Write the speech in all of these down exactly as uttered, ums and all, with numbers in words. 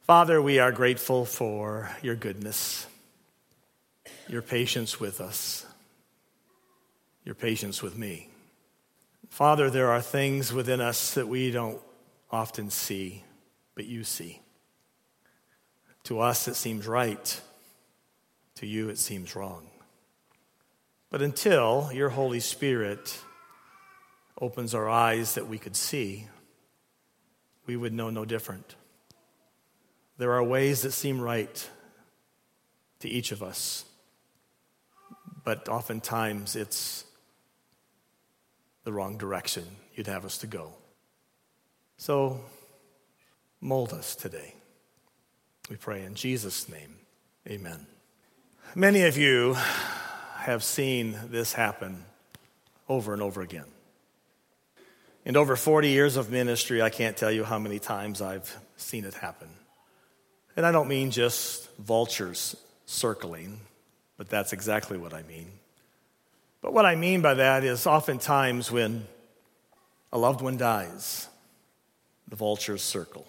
Father, we are grateful for your goodness, your patience with us, your patience with me. Father, there are things within us that we don't often see, but you see. To us, it seems right. To you, it seems wrong. But until your Holy Spirit opens our eyes that we could see, we would know no different. There are ways that seem right to each of us, but oftentimes it's the wrong direction you'd have us to go. So mold us today. We pray in Jesus' name, amen. Many of you have seen this happen over and over again. In over forty years of ministry, I can't tell you how many times I've seen it happen. And I don't mean just vultures circling, but that's exactly what I mean. But what I mean by that is oftentimes when a loved one dies, the vultures circle.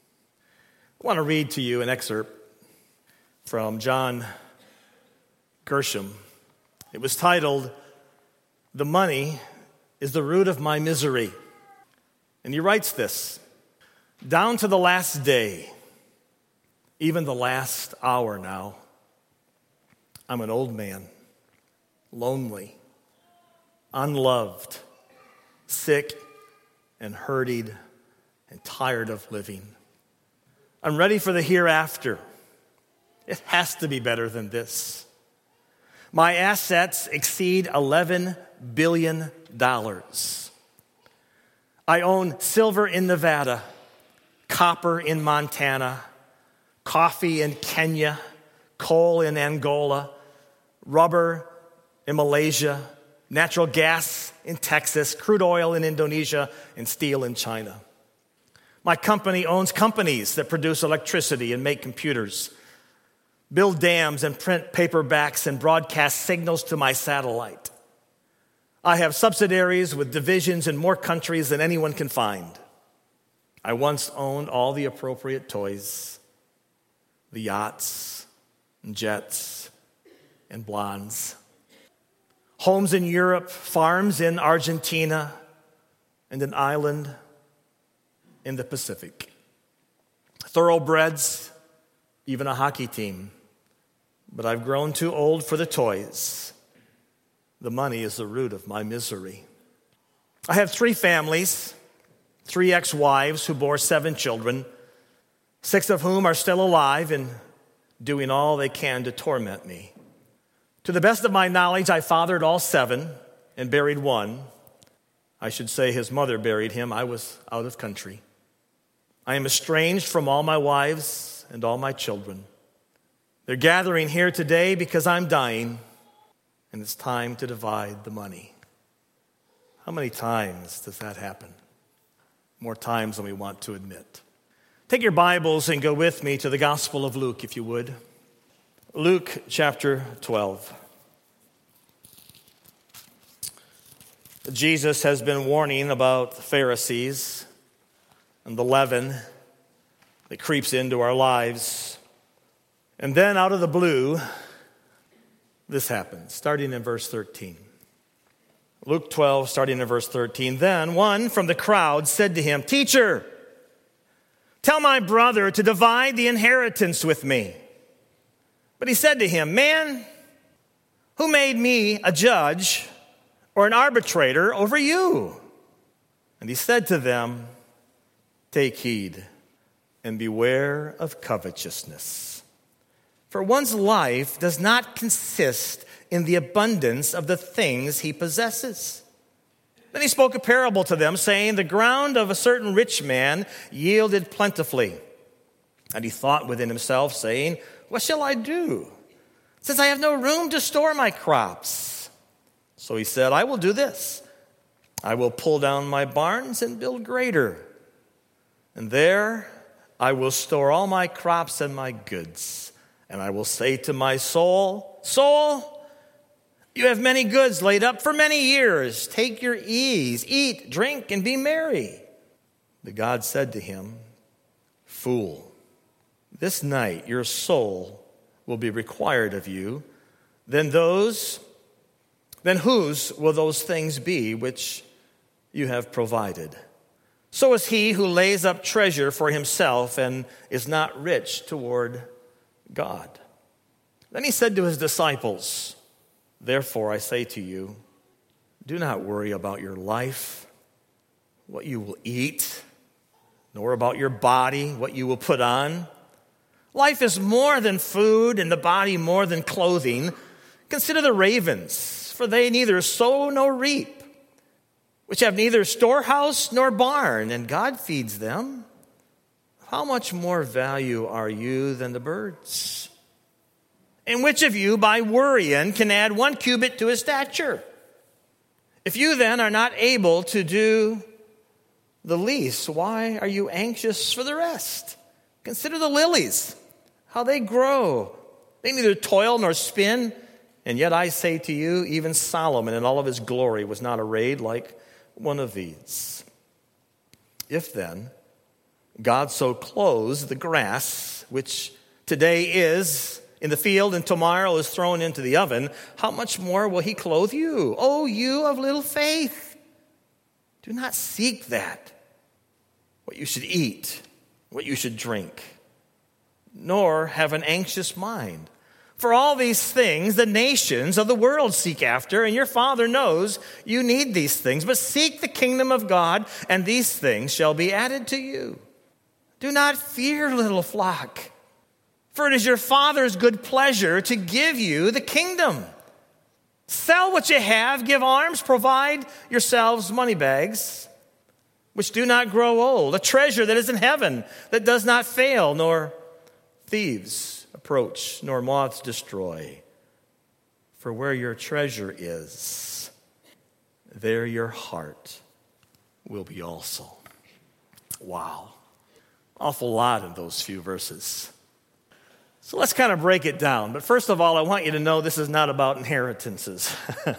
I want to read to you an excerpt from John Gershom. It was titled, "The Money is the Root of My Misery." And he writes this: "Down to the last day, even the last hour now, I'm an old man, lonely, unloved, sick and hurried and tired of living. I'm ready for the hereafter. It has to be better than this. My assets exceed eleven billion dollars. I own silver in Nevada, copper in Montana, coffee in Kenya, coal in Angola, rubber in Malaysia, natural gas in Texas, crude oil in Indonesia, and steel in China. My company owns companies that produce electricity and make computers, build dams and print paperbacks and broadcast signals to my satellite. I have subsidiaries with divisions in more countries than anyone can find. I once owned all the appropriate toys, the yachts and jets and blondes, homes in Europe, farms in Argentina, and an island in the Pacific, thoroughbreds, even a hockey team. But I've grown too old for the toys. The money is the root of my misery. I have three families, three ex-wives who bore seven children, six of whom are still alive and doing all they can to torment me. To the best of my knowledge, I fathered all seven and buried one. I should say his mother buried him. I was out of country. I am estranged from all my wives and all my children. They're gathering here today because I'm dying, and it's time to divide the money. How many times does that happen? More times than we want to admit. Take your Bibles and go with me to the Gospel of Luke, if you would. Luke chapter twelve. Jesus has been warning about the Pharisees and the leaven that creeps into our lives. And then out of the blue, this happens, starting in verse thirteen. Luke twelve, starting in verse thirteen. Then one from the crowd said to him, "Teacher, tell my brother to divide the inheritance with me." But he said to him, "Man, who made me a judge or an arbitrator over you?" And he said to them, "Take heed and beware of covetousness. For one's life does not consist in the abundance of the things he possesses." Then he spoke a parable to them, saying, "The ground of a certain rich man yielded plentifully. And he thought within himself, saying, 'What shall I do, since I have no room to store my crops?' So he said, 'I will do this. I will pull down my barns and build greater. And there I will store all my crops and my goods. And I will say to my soul, Soul, you have many goods laid up for many years. Take your ease, eat, drink, and be merry.' But God said to him, 'Fool, This night your soul will be required of you. Then those, then whose will those things be which you have provided? So is he who lays up treasure for himself and is not rich toward God. Then he said to his disciples, therefore I say to you, do not worry about your life, what you will eat, nor about your body, what you will put on. Life is more than food, and the body more than clothing. Consider the ravens, for they neither sow nor reap, which have neither storehouse nor barn, and God feeds them. How much more value are you than the birds? And which of you, by worrying, can add one cubit to his stature? If you then are not able to do the least, why are you anxious for the rest? Consider the lilies, how they grow. They neither toil nor spin. And yet I say to you, even Solomon in all of his glory was not arrayed like one of these. If then God so clothes the grass, which today is in the field and tomorrow is thrown into the oven, how much more will he clothe you, O you of little faith? Do not seek that, what you should eat, what you should drink, nor have an anxious mind. For all these things the nations of the world seek after, and your Father knows you need these things. But seek the kingdom of God, and these things shall be added to you. Do not fear, little flock, for it is your Father's good pleasure to give you the kingdom. Sell what you have, give alms, provide yourselves money bags, which do not grow old, a treasure that is in heaven, that does not fail, nor thieves approach, nor moths destroy. For where your treasure is, there your heart will be also. Wow. Awful lot in those few verses. So let's kind of break it down. But first of all, I want you to know this is not about inheritances.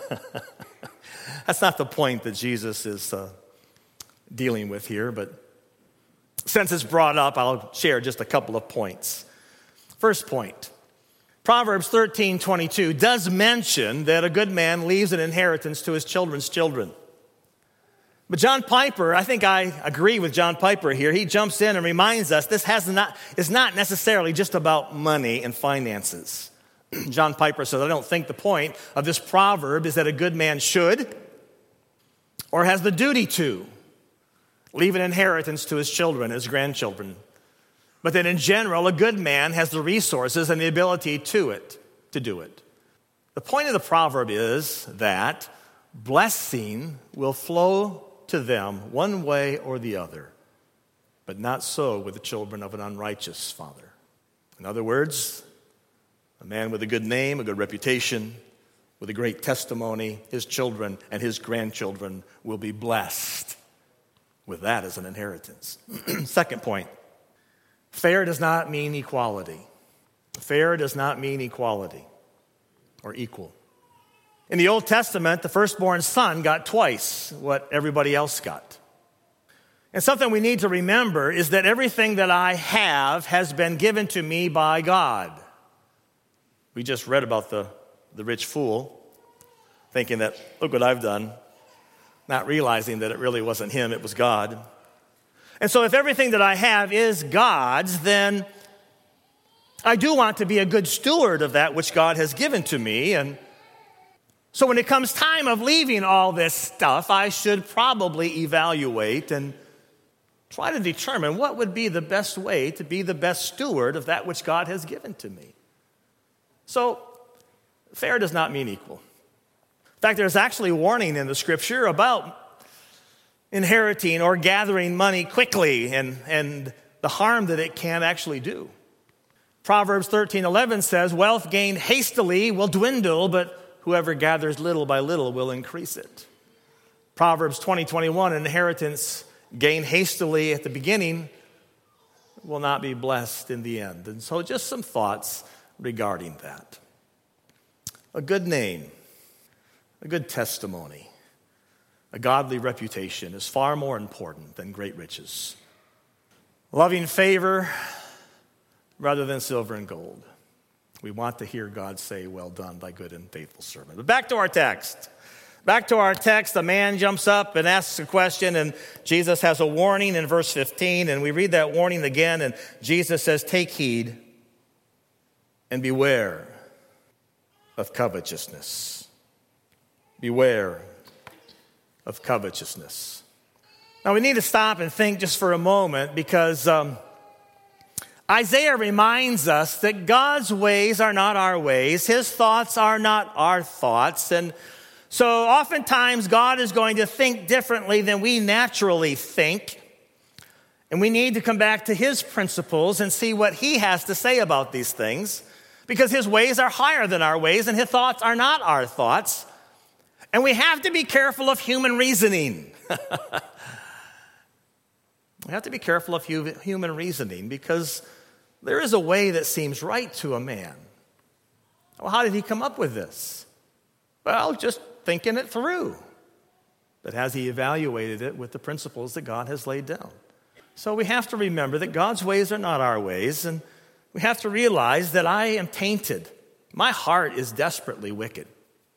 That's not the point that Jesus is uh, dealing with here. But since it's brought up, I'll share just a couple of points. First point, Proverbs thirteen twenty-two does mention that a good man leaves an inheritance to his children's children. But John Piper, I think I agree with John Piper here. He jumps in and reminds us this has not is not necessarily just about money and finances. John Piper says, I don't think the point of this proverb is that a good man should or has the duty to leave an inheritance to his children, his grandchildren. But that in general, a good man has the resources and the ability to it, to do it. The point of the proverb is that blessing will flow to them one way or the other, but not so with the children of an unrighteous father. In other words, a man with a good name, a good reputation, with a great testimony, his children and his grandchildren will be blessed with that as an inheritance. Second point, fair does not mean equality. Fair does not mean equality or equal. In the Old Testament, the firstborn son got twice what everybody else got. And something we need to remember is that everything that I have has been given to me by God. We just read about the, the rich fool, thinking that, look what I've done, not realizing that it really wasn't him, it was God. And so if everything that I have is God's, then I do want to be a good steward of that which God has given to me. And so when it comes time of leaving all this stuff, I should probably evaluate and try to determine what would be the best way to be the best steward of that which God has given to me. So fair does not mean equal. In fact, there's actually warning in the scripture about inheriting or gathering money quickly and, and the harm that it can actually do. Proverbs thirteen eleven says, wealth gained hastily will dwindle, but whoever gathers little by little will increase it. Proverbs twenty twenty-one, an inheritance gained hastily at the beginning will not be blessed in the end. And so just some thoughts regarding that. A good name, a good testimony, a godly reputation is far more important than great riches. Loving favor, rather than silver and gold. We want to hear God say, well done, thy good and faithful servant. But back to our text. Back to our text, a man jumps up and asks a question, and Jesus has a warning in verse fifteen, and we read that warning again, and Jesus says, take heed and beware of covetousness. Beware of covetousness. Now, we need to stop and think just for a moment, because um, Isaiah reminds us that God's ways are not our ways. His thoughts are not our thoughts. And so oftentimes God is going to think differently than we naturally think. And we need to come back to his principles and see what he has to say about these things, because his ways are higher than our ways and his thoughts are not our thoughts. And we have to be careful of human reasoning. We have to be careful of human reasoning, because there is a way that seems right to a man. Well, how did he come up with this? Well, just thinking it through. But has he evaluated it with the principles that God has laid down? So we have to remember that God's ways are not our ways, and we have to realize that I am tainted. My heart is desperately wicked.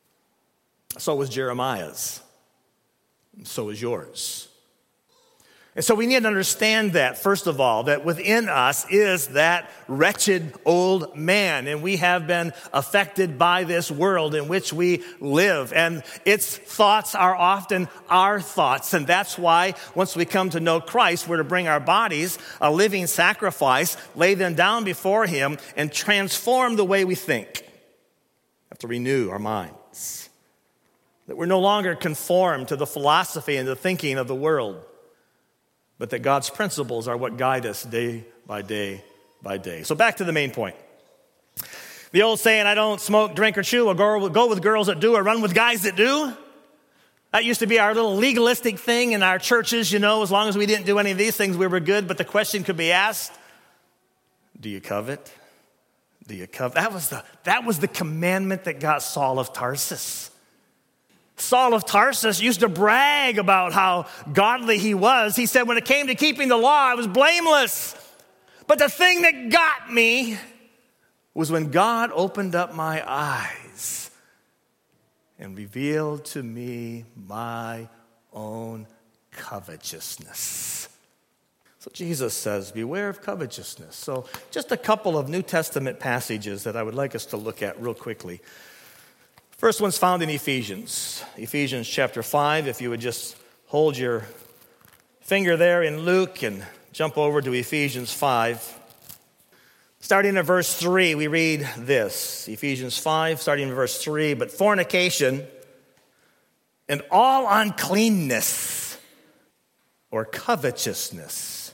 So was Jeremiah's. So is yours. And so we need to understand that, first of all, that within us is that wretched old man, and we have been affected by this world in which we live, and its thoughts are often our thoughts, and that's why once we come to know Christ, we're to bring our bodies, a living sacrifice, lay them down before him, and transform the way we think. We have to renew our minds, that we're no longer conformed to the philosophy and the thinking of the world, but that God's principles are what guide us day by day by day. So back to the main point. The old saying, I don't smoke, drink, or chew, or go with girls that do, or run with guys that do. That used to be our little legalistic thing in our churches, you know, as long as we didn't do any of these things, we were good. But the question could be asked, do you covet? Do you covet? That was the, that was the commandment that got Saul of Tarsus. Saul of Tarsus used to brag about how godly he was. He said, when it came to keeping the law, I was blameless. But the thing that got me was when God opened up my eyes and revealed to me my own covetousness. So Jesus says, beware of covetousness. So just a couple of New Testament passages that I would like us to look at real quickly. First one's found in Ephesians. Ephesians chapter five, if you would just hold your finger there in Luke and jump over to Ephesians five. Starting in verse three, we read this. Ephesians five, starting in verse three, but fornication and all uncleanness or covetousness,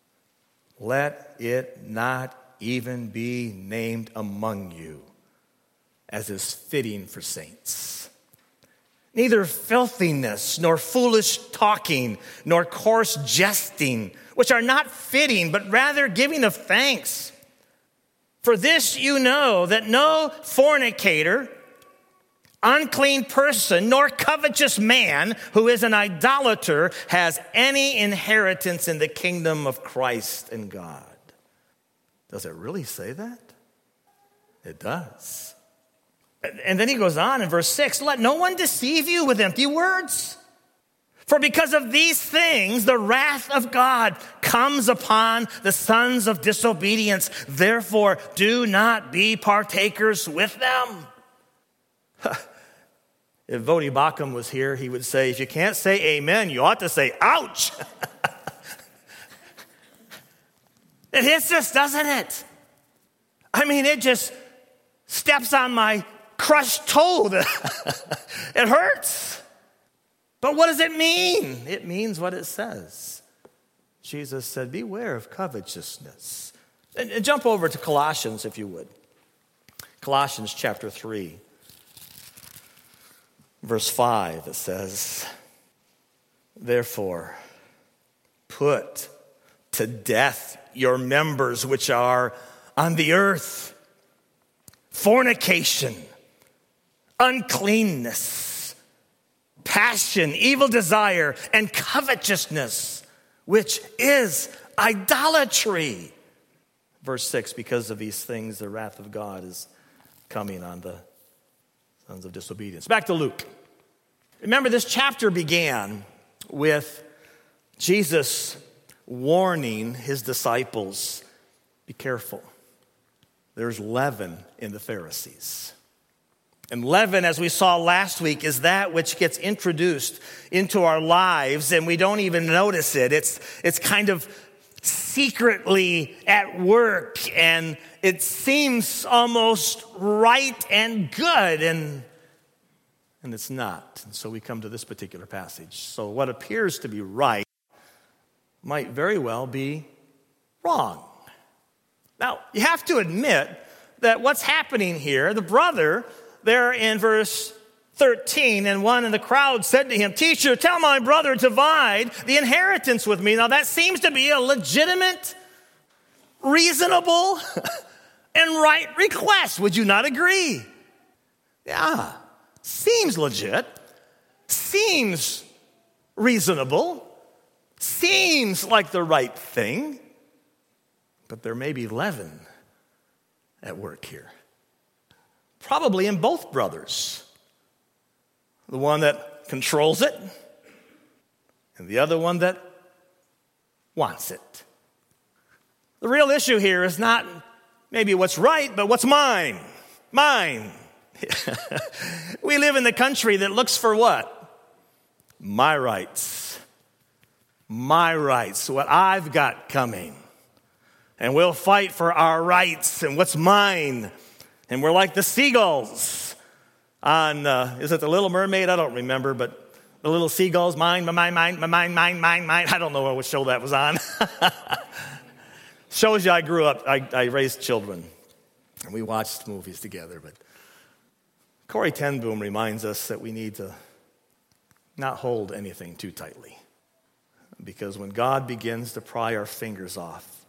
let it not even be named among you, as is fitting for saints. Neither filthiness, nor foolish talking, nor coarse jesting, which are not fitting, but rather giving of thanks. For this you know, that no fornicator, unclean person, nor covetous man who is an idolater has any inheritance in the kingdom of Christ and God. Does it really say that? It does. And then he goes on in verse six, let no one deceive you with empty words. For because of these things, the wrath of God comes upon the sons of disobedience. Therefore, do not be partakers with them. If Vodi Bakum was here, he would say, if you can't say amen, you ought to say ouch. It hits us, doesn't it? I mean, it just steps on my crushed toe. It hurts. But what does it mean? It means what it says. Jesus said, beware of covetousness. And, and jump over to Colossians, if you would. Colossians chapter three, verse five, it says, therefore, put to death your members which are on the earth, fornication, uncleanness, passion, evil desire, and covetousness, which is idolatry. Verse six, because of these things, the wrath of God is coming on the sons of disobedience. Back to Luke. Remember, this chapter began with Jesus warning his disciples, be careful. There's leaven in the Pharisees. And leaven, as we saw last week, is that which gets introduced into our lives and we don't even notice it. It's, it's kind of secretly at work and it seems almost right and good and, and it's not. And so we come to this particular passage. So what appears to be right might very well be wrong. Now, you have to admit that what's happening here, the brother there in verse thirteen, and one in the crowd said to him, Teacher, tell my brother to divide the inheritance with me. Now that seems to be a legitimate, reasonable, and right request. Would you not agree? Yeah, seems legit, seems reasonable, seems like the right thing, but there may be leaven at work here. Probably in both brothers. The one that controls it and the other one that wants it. The real issue here is not maybe what's right, but what's mine. Mine. We live in the country that looks for what? My rights. My rights. What I've got coming. And we'll fight for our rights and what's mine. And we're like the seagulls on, uh, is it The Little Mermaid? I don't remember, but the little seagulls, mine, my, mine, mine, my, mine, mine, mine, mine. I don't know what show that was on. Shows you I grew up, I, I raised children, and we watched movies together. But Corrie ten Boom reminds us that we need to not hold anything too tightly. Because when God begins to pry our fingers off,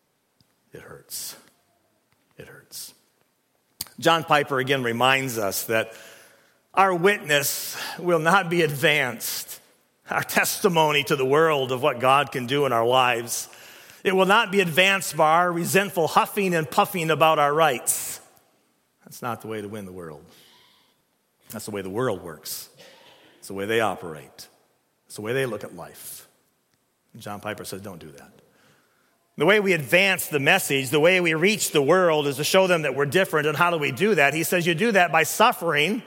it hurts. It hurts. John Piper again reminds us that our witness will not be advanced, our testimony to the world of what God can do in our lives. It will not be advanced by our resentful huffing and puffing about our rights. That's not the way to win the world. That's the way the world works. It's the way they operate. It's the way they look at life. And John Piper says, don't do that. The way we advance the message, the way we reach the world is to show them that we're different. And how do we do that? He says you do that by suffering,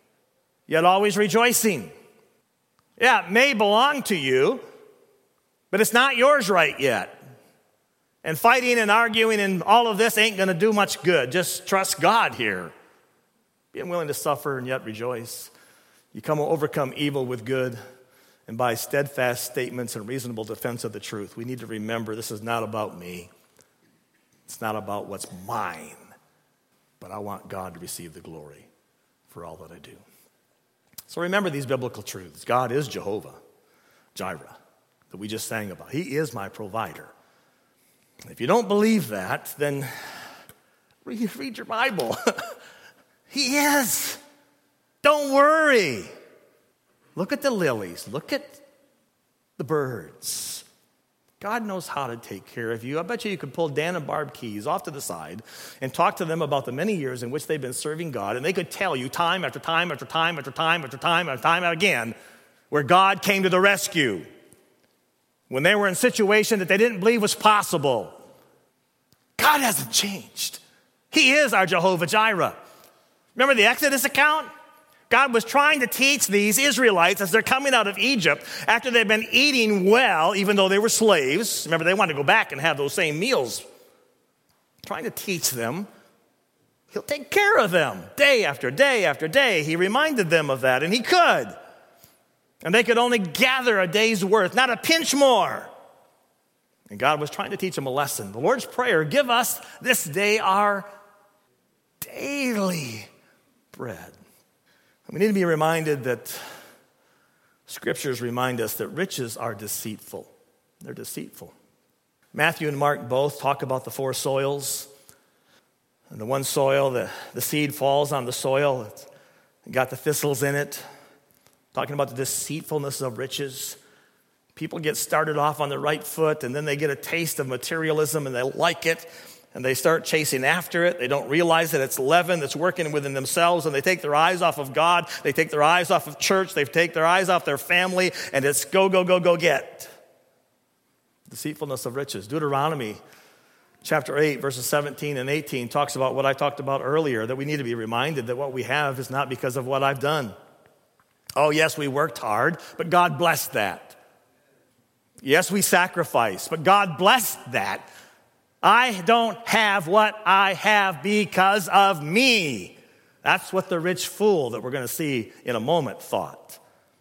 yet always rejoicing. Yeah, it may belong to you, but it's not yours right yet. And fighting and arguing and all of this ain't going to do much good. Just trust God here. Being willing to suffer and yet rejoice. You come overcome evil with good. And by steadfast statements and reasonable defense of the truth. We need to remember this is not about me. It's not about what's mine. But I want God to receive the glory for all that I do. So remember these biblical truths. God is Jehovah Jireh, that we just sang about. He is my provider. If you don't believe that, then read, read your Bible. He is. Don't worry. Look at the lilies. Look at the birds. God knows how to take care of you. I bet you you could pull Dan and Barb Keys off to the side and talk to them about the many years in which they've been serving God, and they could tell you time after time after time after time after time after time again where God came to the rescue when they were in a situation that they didn't believe was possible. God hasn't changed. He is our Jehovah Jireh. Remember the Exodus account? God was trying to teach these Israelites as they're coming out of Egypt after they've been eating well, even though they were slaves. Remember, they wanted to go back and have those same meals. Trying to teach them, he'll take care of them day after day after day. He reminded them of that, and he could. And they could only gather a day's worth, not a pinch more. And God was trying to teach them a lesson. The Lord's Prayer, give us this day our daily bread. We need to be reminded that scriptures remind us that riches are deceitful. They're deceitful. Matthew and Mark both talk about the four soils. And the one soil, the, the seed falls on the soil. It's got the thistles in it. Talking about the deceitfulness of riches. People get started off on the right foot, and then they get a taste of materialism, and they like it. and they start chasing after it. They don't realize that it's leaven that's working within themselves, and they take their eyes off of God. They take their eyes off of church. They take their eyes off their family, and it's go, go, go, go, get. Deceitfulness of riches. Deuteronomy chapter eight, verses seventeen and eighteen talks about what I talked about earlier, that we need to be reminded that what we have is not because of what I've done. Oh, yes, we worked hard, but God blessed that. Yes, we sacrificed, but God blessed that. I don't have what I have because of me. That's what the rich fool that we're going to see in a moment thought.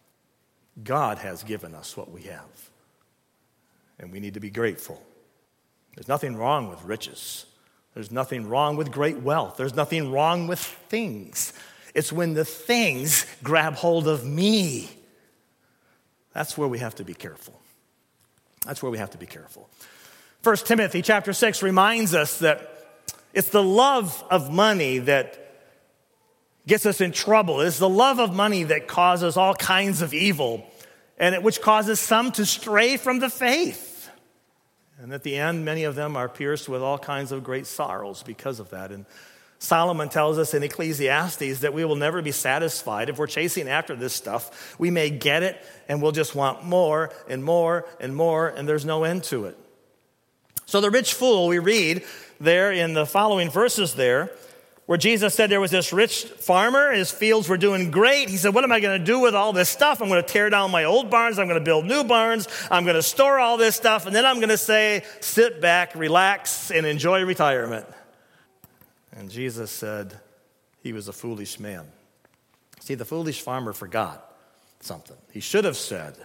God has given us what we have, and we need to be grateful. There's nothing wrong with riches. There's nothing wrong with great wealth. There's nothing wrong with things. It's when the things grab hold of me. That's where we have to be careful. That's where we have to be careful. First Timothy chapter six reminds us that it's the love of money that gets us in trouble. It's the love of money that causes all kinds of evil, and it, which causes some to stray from the faith. And at the end, many of them are pierced with all kinds of great sorrows because of that. And Solomon tells us in Ecclesiastes that we will never be satisfied. If we're chasing after this stuff, we may get it, and we'll just want more and more and more, and there's no end to it. So the rich fool, we read there in the following verses there, where Jesus said there was this rich farmer, his fields were doing great. He said, what am I going to do with all this stuff? I'm going to tear down my old barns. I'm going to build new barns. I'm going to store all this stuff. And then I'm going to say, sit back, relax, and enjoy retirement. And Jesus said he was a foolish man. See, the foolish farmer forgot something. He should have said,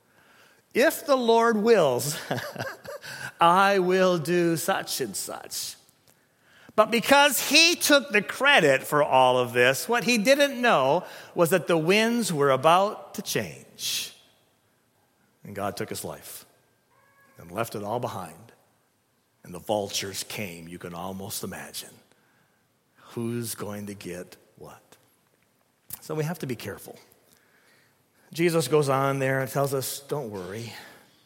if the Lord wills, I will do such and such. But because he took the credit for all of this, what he didn't know was that the winds were about to change. And God took his life and left it all behind. And the vultures came, you can almost imagine. Who's going to get what? So we have to be careful. Jesus goes on there and tells us, don't worry.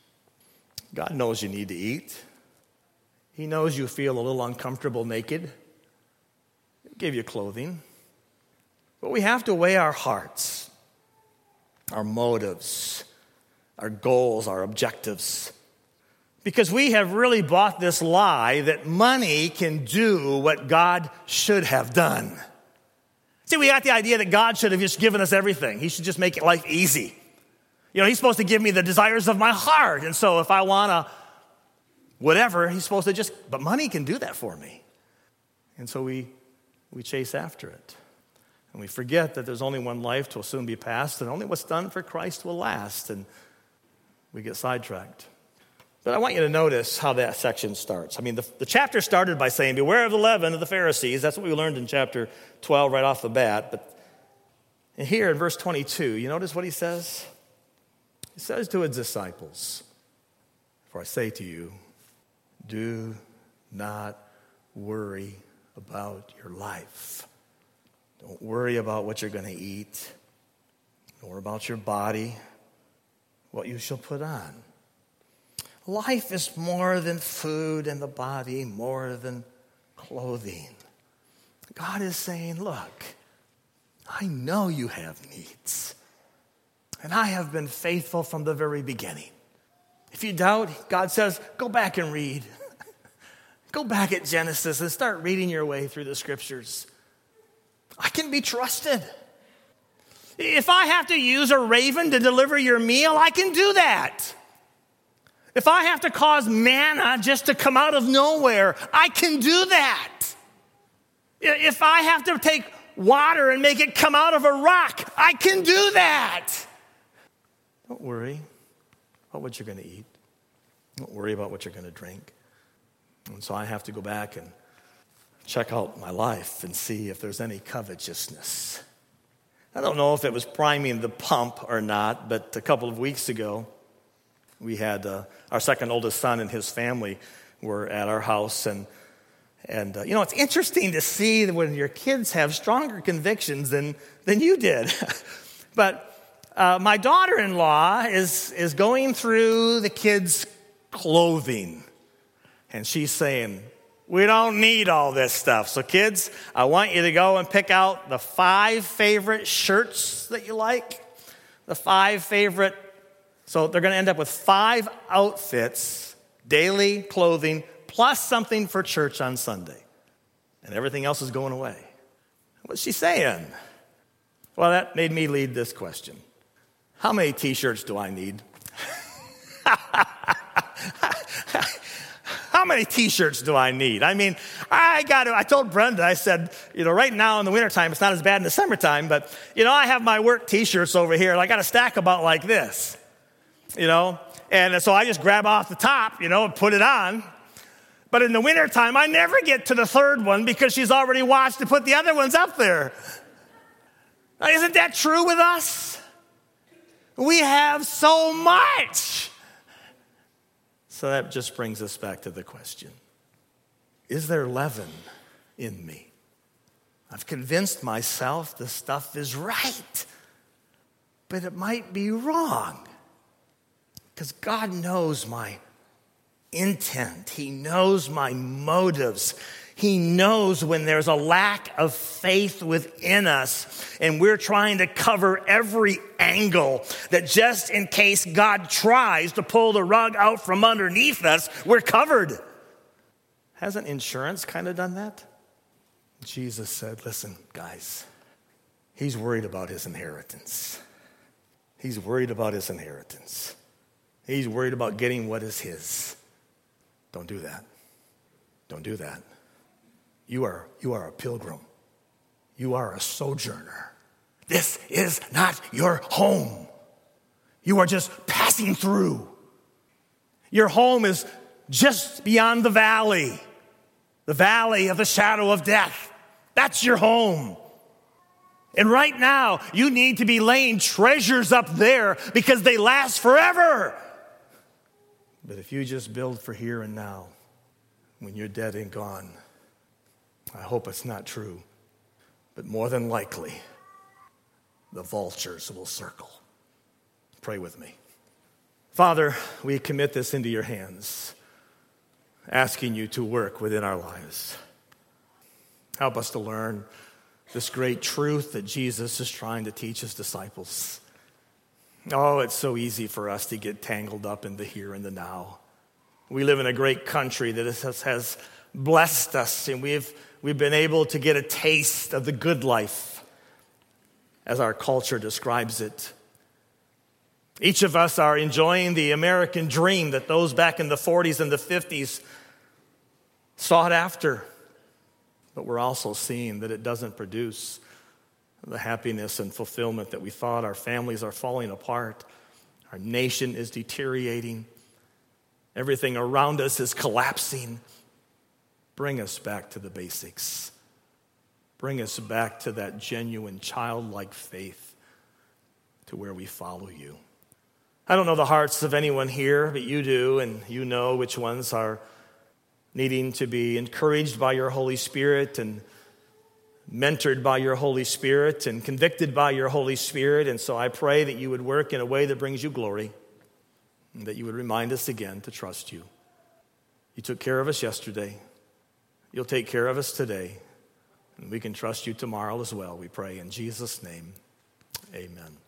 God knows you need to eat. He knows you feel a little uncomfortable naked. He'll give you clothing. But we have to weigh our hearts, our motives, our goals, our objectives. Because we have really bought this lie that money can do what God should have done. See, we got the idea that God should have just given us everything. He should just make life easy. You know, he's supposed to give me the desires of my heart. And so if I want to whatever, he's supposed to just, but money can do that for me. And so we we chase after it. And we forget that there's only one life to soon be passed, and only what's done for Christ will last. And we get sidetracked. But I want you to notice how that section starts. I mean, the, the chapter started by saying, beware of the leaven of the Pharisees. That's what we learned in chapter twelve right off the bat. But here in verse twenty-two, you notice what he says? He says to his disciples, for I say to you, do not worry about your life. Don't worry about what you're going to eat, nor about your body, what you shall put on. Life is more than food, and the body more than clothing. God is saying, look, I know you have needs, and I have been faithful from the very beginning. If you doubt, God says, go back and read. Go back at Genesis and start reading your way through the scriptures. I can be trusted. If I have to use a raven to deliver your meal, I can do that. If I have to cause manna just to come out of nowhere, I can do that. If I have to take water and make it come out of a rock, I can do that. Don't worry about what you're going to eat. Don't worry about what you're going to drink. And so I have to go back and check out my life and see if there's any covetousness. I don't know if it was priming the pump or not, but a couple of weeks ago, we had uh, our second oldest son and his family were at our house. And, and uh, you know, it's interesting to see that when your kids have stronger convictions than, than you did. But uh, my daughter-in-law is, is going through the kids' clothing. And she's saying, We don't need all this stuff. So kids, I want you to go and pick out the five favorite shirts that you like. The five favorite. So they're going to end up with five outfits, daily clothing, plus something for church on Sunday. And everything else is going away. What's she saying? Well, that made me lead this question. How many t-shirts do I need? How many t-shirts do I need? I mean, I got to, I told Brenda, I said, you know, right now in the wintertime, it's not as bad in the summertime, but, you know, I have my work t-shirts over here, and I got a stack about like this, you know, and so I just grab off the top, you know, and put it on. But in the wintertime, I never get to the third one because she's already watched to put the other ones up there. Now, isn't that true with us? We have so much. So that just brings us back to the question, is there leaven in me? I've convinced myself the stuff is right, but it might be wrong. Because God knows my intent. He knows my motives. He knows when there's a lack of faith within us and we're trying to cover every angle that just in case God tries to pull the rug out from underneath us, we're covered. Hasn't insurance kind of done that? Jesus said, listen, guys, he's worried about his inheritance. He's worried about his inheritance. He's worried about getting what is his. Don't do that. Don't do that. You are, you are a pilgrim. You are a sojourner. This is not your home. You are just passing through. Your home is just beyond the valley, the valley of the shadow of death. That's your home. And right now, you need to be laying treasures up there because they last forever. But if you just build for here and now, when you're dead and gone, I hope it's not true, but more than likely, the vultures will circle. Pray with me. Father, we commit this into your hands, asking you to work within our lives. Help us to learn this great truth that Jesus is trying to teach his disciples. Oh, it's so easy for us to get tangled up in the here and the now. We live in a great country that has, has blessed us, and we've We've been able to get a taste of the good life, as our culture describes it. Each of us are enjoying the American dream that those back in the forties and the fifties sought after. But we're also seeing that it doesn't produce the happiness and fulfillment that we thought. Our families are falling apart. Our nation is deteriorating. Everything around us is collapsing. Bring us back to the basics. Bring us back to that genuine childlike faith to where we follow you. I don't know the hearts of anyone here, but you do, and you know which ones are needing to be encouraged by your Holy Spirit and mentored by your Holy Spirit and convicted by your Holy Spirit. And so I pray that you would work in a way that brings you glory and that you would remind us again to trust you. You took care of us yesterday. You'll take care of us today, and we can trust you tomorrow as well, we pray in Jesus' name. Amen.